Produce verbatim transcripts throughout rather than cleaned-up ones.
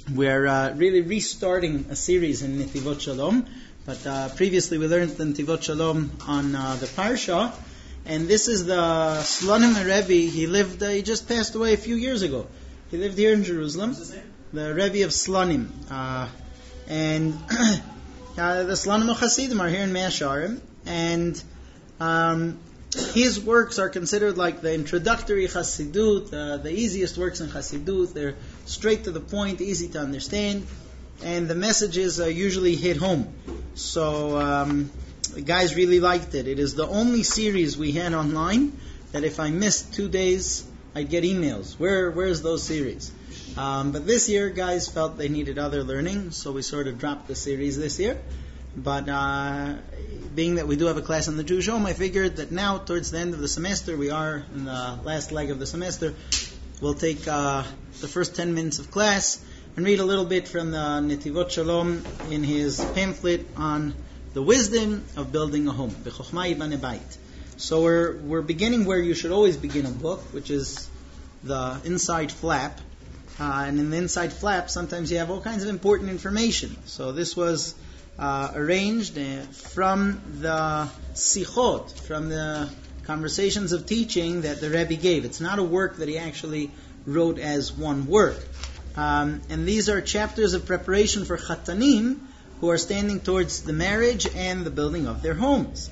We're uh, really restarting a series in Netivot Shalom, but uh, previously we learned the Netivot Shalom on uh, the Parsha, and this is the Slonim Rebbe. He lived, uh, he just passed away a few years ago. He lived here in Jerusalem, the Rebbe of Slonim, uh, and uh, the Slonim of Hasidim are here in Mea Shearim, and um, his works are considered like the introductory Chassidut, uh, the easiest works in Chassidut. They're straight to the point, easy to understand, and the messages uh, usually hit home. So um, the guys really liked it. It is the only series we had online that if I missed two days, I'd get emails. Where, where's those series? Um, but this year, guys felt they needed other learning, so we sort of dropped the series this year. But uh, being that we do have a class on the Jewish Home, I figured that now, towards the end of the semester, we are in the last leg of the semester, we'll take uh, the first ten minutes of class and read a little bit from the Netivot Shalom in his pamphlet on the wisdom of building a home. B'chokhmah yibane bayit. So we're we're beginning where you should always begin a book, which is the inside flap. Uh, and in the inside flap, sometimes you have all kinds of important information. So this was Uh, arranged uh, from the sichot, from the conversations of teaching that the Rebbe gave. It's not a work that he actually wrote as one work. Um, and these are chapters of preparation for chatanim who are standing towards the marriage and the building of their homes.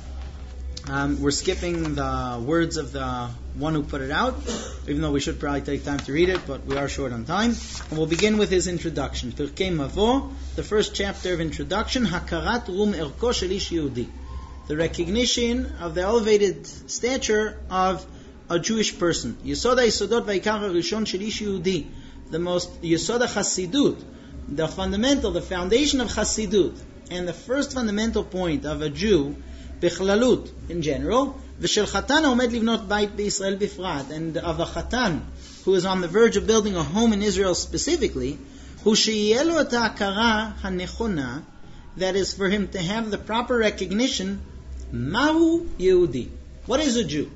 Um, we're skipping the words of the one who put it out, even though we should probably take time to read it, but we are short on time. And we'll begin with his introduction. Pirkei Mavo, the first chapter of introduction, Hakarat Rum Erko Shel Ish Yehudi, the recognition of the elevated stature of a Jewish person. Yesod HaYesodot V'Ikar HaRishon Shel Ish Yehudi, the most Yesod HaChassidut, the fundamental, the foundation of Chassidut, and the first fundamental point of a Jew, Bechlalut, in general, V'shel Chatan Omed Livnot Bait B'Yisrael Bifrat, and of a Chatan who is on the verge of building a home in Israel specifically, Hu she'yeh lo et ha'akara ha'nechona, that is for him to have the proper recognition, Mahu Yehudi, what is a Jew?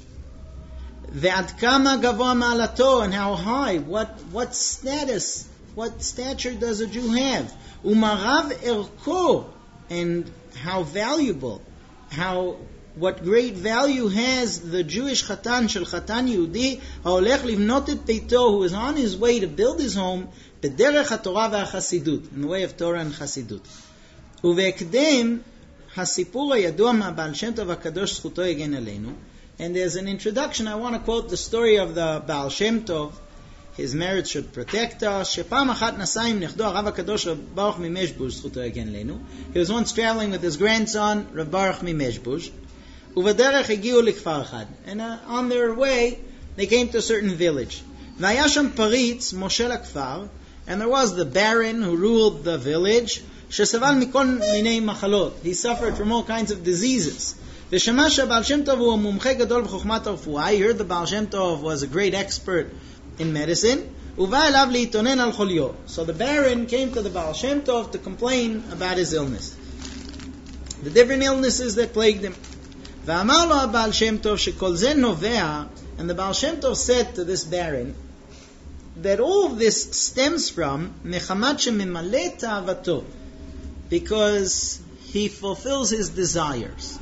Ve'ad kama gavoa ma'alato, and how high, what what status, what stature does a Jew have? Umarav erko, and how valuable, how what great value has the Jewish Chatan Shel Chatan Yehudi haolech livnot et beito, who is on his way to build his home b'derech haTorah v'haChassidut, in the way of Torah and Chassidut. Uve'ekdem hasipur hayadua ma'Baal Shem Tov HaKadosh zchuto yegen aleinu. And as an introduction, I want to quote the story of the Baal Shem Tov. His merit should protect us. Shepam achat nasa im nechdo Rav HaKadosh Rav Baruch Mimeshbush zchuto yegen aleinu. He was once traveling with his grandson Rav Baruch Mimeshbush. Uvederech hagiu likfar echad, and uh, on their way they came to a certain village. V'haya sham paritz moshel hakfar, and there was the baron who ruled the village. Shesaval mikol minei machalot, he suffered from all kinds of diseases. V'shama sheBaal Shem Tov hu mumche gadol b'chokhmat harfuah, he heard the Baal Shem Tov was a great expert in medicine. Uva elav liitonen al cholyo, so the baron came to the Baal Shem Tov to complain about his illness, the different illnesses that plagued him. ואמר לו הבעל שם טוב שכל זה נובע, and the Baal Shem Tov said to this baron that all of this stems from מחמת שממלא תאוותו, because he fulfills his desires.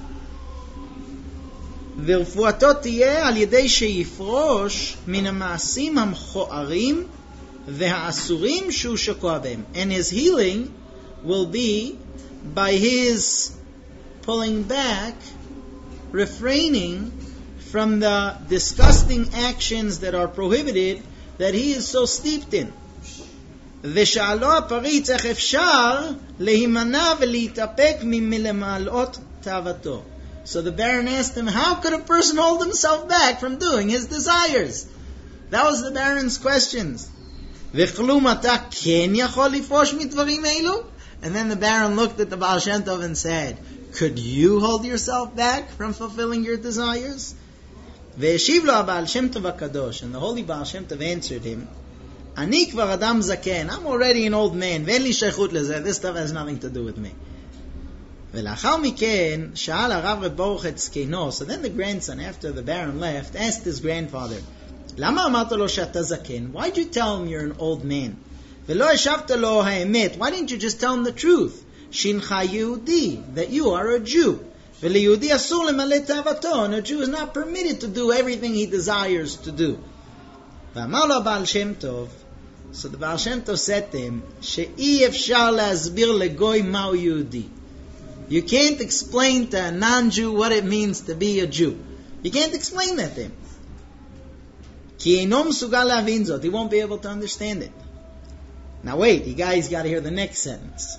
ורפואתו תהיה על ידי שיפרוש מן המעשים המכוערים והאסורים שהוא שקוע בהם, and his healing will be by his pulling back, refraining from the disgusting actions that are prohibited that he is so steeped in. ושאלו הפריץ איך אפשר להימנע ולהתאפק ממלמלות תאוותו. So the baron asked him, how could a person hold himself back from doing his desires? That was the baron's questions. וכלום אתה כן יכול לפרוש מדברים אלו? And then the baron looked at the Baal Shem Tov and said, could you hold yourself back from fulfilling your desires? Ve'eshiv lo Baal Shem Tov HaKadosh, and the holy Baal Shem Tov answered him, Ani kvar adam zaken, I'm already an old man, ve'en li sheichut lezeh, this stuff has nothing to do with me. Ve'lachar miken, sha'al harav Reb Baruch et zkeno, so then the grandson, after the baron left, asked his grandfather, Lama amarta lo she'ata zaken, why'd you tell him you're an old man? V'lo eshavta lo ha'emet. Why didn't you just tell him the truth? Shincha Yehudi, that you are a Jew. V'leyehudi asur lemaleh tavato, and a Jew is not permitted to do everything he desires to do. V'amar lo Baal Shem Tov. So the Baal Shem Tov said to him, She'i efshar le'asbir legoy ma'u Yehudi. You can't explain to a non-Jew what it means to be a Jew. You can't explain that to him. Ki eino mesugal le'avin zot. He won't be able to understand it. Now wait, you guys got to hear the next sentence.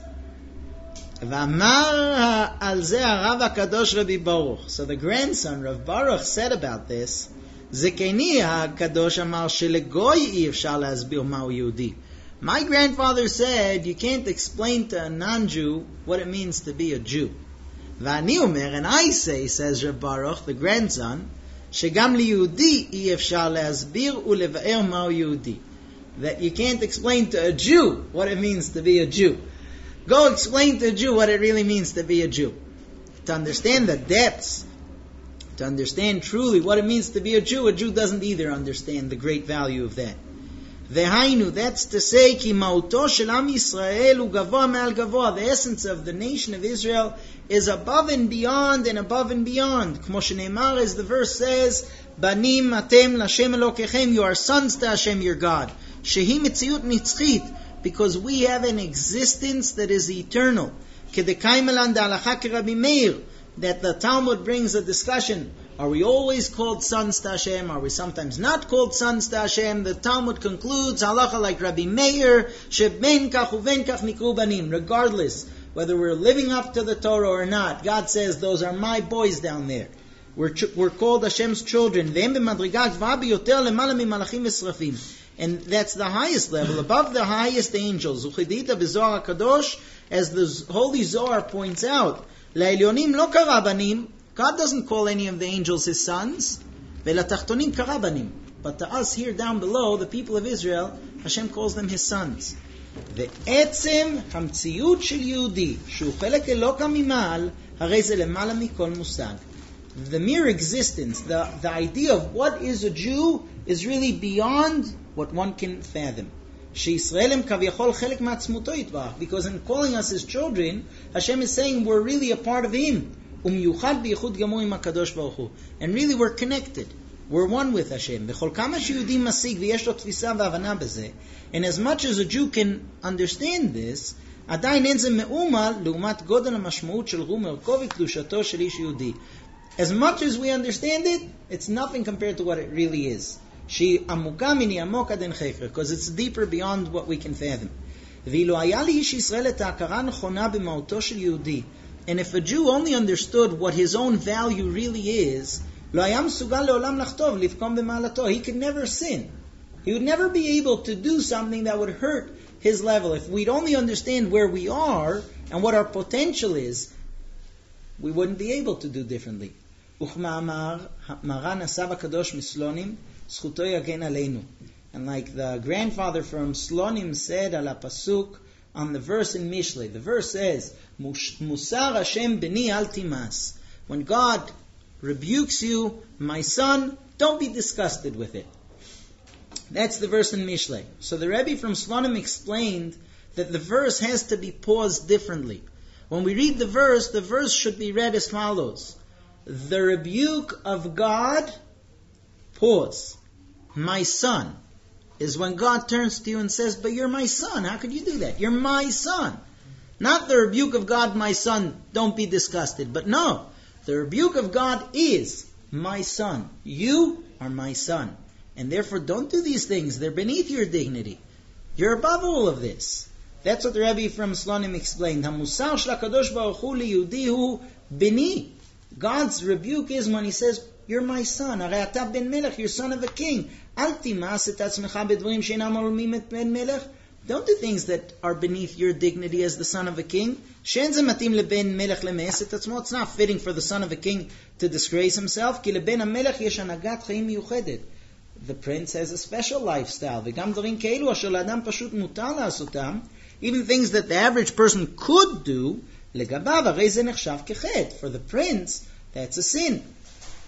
V'amar al ze harav hakadosh Rabbi Baruch. So the grandson Rav Baruch said about this, Zekeni hakadosh amar shelegoy ei efshar le'asbir ma'u Yehudi. My grandfather said you can't explain to a non-Jew what it means to be a Jew. V'ani omer, and I say, says Rav Baruch, the grandson, shegam liyehudi ei efshar le'asbir u'leva'er ma'u Yehudi. That you can't explain to a Jew what it means to be a Jew. Go explain to a Jew what it really means to be a Jew. To understand the depths, to understand truly what it means to be a Jew, a Jew doesn't either understand the great value of that. Vehainu, that's to say, ki ma'uto shel am Yisrael hu gavoa me'al gavoa. The essence of the nation of Israel is above and beyond and above and beyond. Kmo sheneimar, as the verse says, Banim atem l'Hashem Elokechem, you are sons to Hashem your God. Shehi mitziut nitzchit, because we have an existence that is eternal. Kedekay melan da'alacha ke Rabbi Meir, that the Talmud brings a discussion. Are we always called sons to Hashem? Are we sometimes not called sons to Hashem? The Talmud concludes, halacha like Rabbi Meir, sheben kach uven kach nikru banim. Regardless, whether we're living up to the Torah or not, God says, those are my boys down there. We're, ch- we're called Hashem's children. V'hem b'madriga gvah biyoter lemala mimalachim v'srafim. And that's the highest level, above the highest angels. Uchidita b'Zohar HaKadosh, as the Holy Zohar points out, la'elyonim lo kara banim. God doesn't call any of the angels His sons. Ve'latachtonim kara banim. But to us here down below, the people of Israel, Hashem calls them His sons. Ve'etzem hamtziyut shel Yehudi, shu chelek eloka mima'al, harei ze lemala mikol musag. The mere existence, the, the idea of what is a Jew, is really beyond what one can fathom. Because in calling us His children, Hashem is saying we're really a part of Him. And really we're connected. We're one with Hashem. And as much as a Jew can understand this, as much as we understand it, it's nothing compared to what it really is. Because it's deeper beyond what we can fathom. And if a Jew only understood what his own value really is, he could never sin. He would never be able to do something that would hurt his level. If we'd only understand where we are and what our potential is, we wouldn't be able to do differently. And like the grandfather from Slonim said, ala pasuk, on the verse in Mishlei, the verse says, Musar Hashem b'ni al timas. When God rebukes you, my son, don't be disgusted with it. That's the verse in Mishlei. So the Rebbe from Slonim explained that the verse has to be paused differently. When we read the verse, the verse should be read as follows. The rebuke of God, pause. My son, is when God turns to you and says, but you're my son. How could you do that? You're my son. Not the rebuke of God, my son, don't be disgusted. But no, the rebuke of God is, my son. You are my son. And therefore don't do these things. They're beneath your dignity. You're above all of this. That's what the Rebbe from Slonim explained. HaMusar shel HaKadosh Baruch Hu liyehudi hu bini. God's rebuke is when He says, you're my son. Harei ata ben melech, you're son of a king. Al timas et atzmecha bedvarim she'einam olmim et ben melech. Don't do things that are beneath your dignity as the son of a king. She'en ze matim leben melech leme'es et atzmo. It's not fitting for the son of a king to disgrace himself. Ki leben hamelech yesh hanagat chaim miyuchedet. The prince has a special lifestyle. V'gam dvarim ke'elu asher la'adam pashut mutar la'asotam. Even things that the average person could do, legabav harei ze nechshav kechet. For the prince, that's a sin.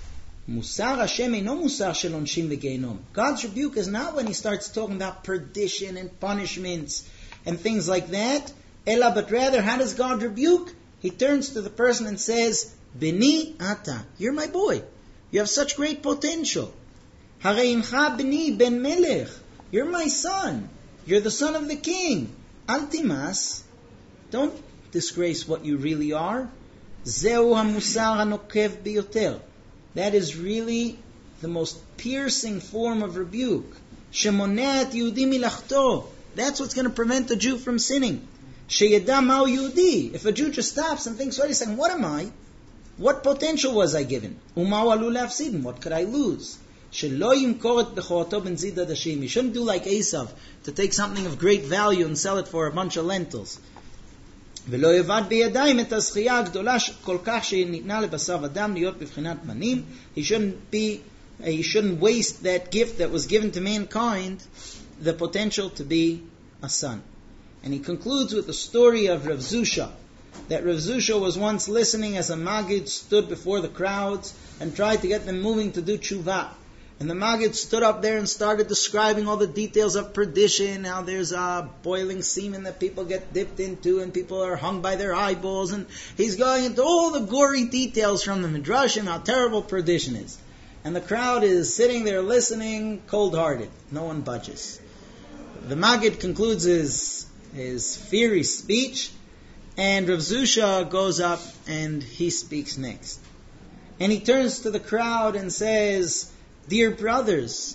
Musar Hashem eino musar shel onshim v'geinom. God's rebuke is not when He starts talking about perdition and punishments and things like that. Ella, but rather, how does God rebuke? He turns to the person and says, Beni ata, you're my boy. You have such great potential. Harei incha beni ben melech, you're my son. You're the son of the king. Al timas, don't disgrace what you really are. Zeu hamusar hanokev biyoter. That is really the most piercing form of rebuke. Shemoneh et Yehudi milachto. That's what's going to prevent a Jew from sinning. Sheyeda ma'u Yehudi. If a Jew just stops and thinks, wait a second, what am I? What potential was I given? Uma'u alu lafsid. What could I lose? Shelo yimkor et bechoroto ben zid hadashim. You shouldn't do like Esav, to take something of great value and sell it for a bunch of lentils. ולא יבד בידיים את הזכייה הגדולה כל כך שניתנה לבשר אדם להיות בבחינת בנים. He shouldn't be, he shouldn't waste that gift that was given to mankind, the potential to be a son. And he concludes with the story of Rav Zusha, that Rav Zusha was once listening as a Maggid stood before the crowds and tried to get them moving to do tshuva. And the Maggid stood up there and started describing all the details of perdition, how there's a boiling semen that people get dipped into and people are hung by their eyeballs. And he's going into all the gory details from the Midrashim, how terrible perdition is. And the crowd is sitting there listening, cold-hearted. No one budges. The Maggid concludes his, his fiery speech, and Rav Zusha goes up and he speaks next. And he turns to the crowd and says, dear brothers,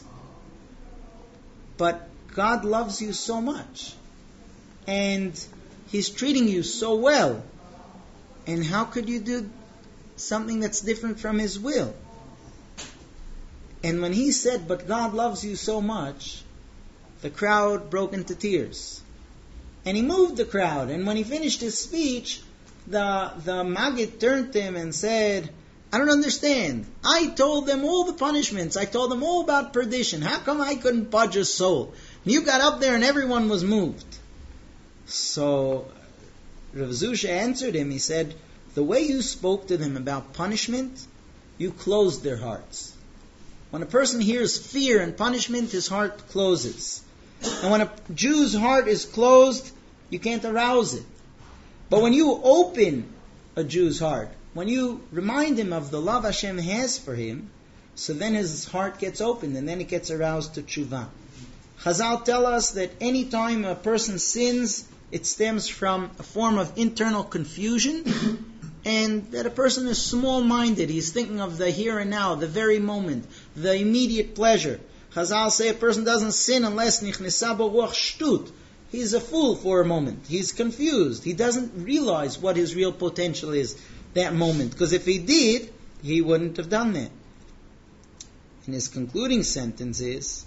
but God loves you so much, and He's treating you so well, and how could you do something that's different from His will? And when he said, but God loves you so much, the crowd broke into tears. And he moved the crowd, and when he finished his speech, the, the Maggid turned to him and said, I don't understand. I told them all the punishments. I told them all about perdition. How come I couldn't budge a soul? And you got up there and everyone was moved. So Rav Zusha answered him. He said, the way you spoke to them about punishment, you closed their hearts. When a person hears fear and punishment, his heart closes. And when a Jew's heart is closed, you can't arouse it. But when you open a Jew's heart, when you remind him of the love Hashem has for him, so then his heart gets opened and then it gets aroused to tshuva. Chazal tell us that any time a person sins, it stems from a form of internal confusion, and that a person is small-minded. He's thinking of the here and now, the very moment, the immediate pleasure. Chazal say a person doesn't sin unless nichnesa bo ruach shtut. He's a fool for a moment. He's confused. He doesn't realize what his real potential is that moment. Because if he did, he wouldn't have done that. And his concluding sentence is,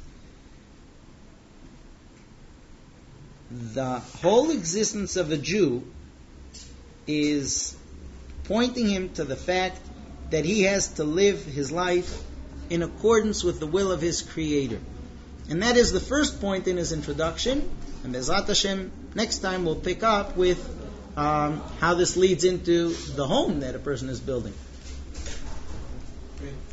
the whole existence of a Jew is pointing him to the fact that he has to live his life in accordance with the will of his Creator. And that is the first point in his introduction. And Be'ezrat Hashem, next time we'll pick up with um, how this leads into the home that a person is building. Great.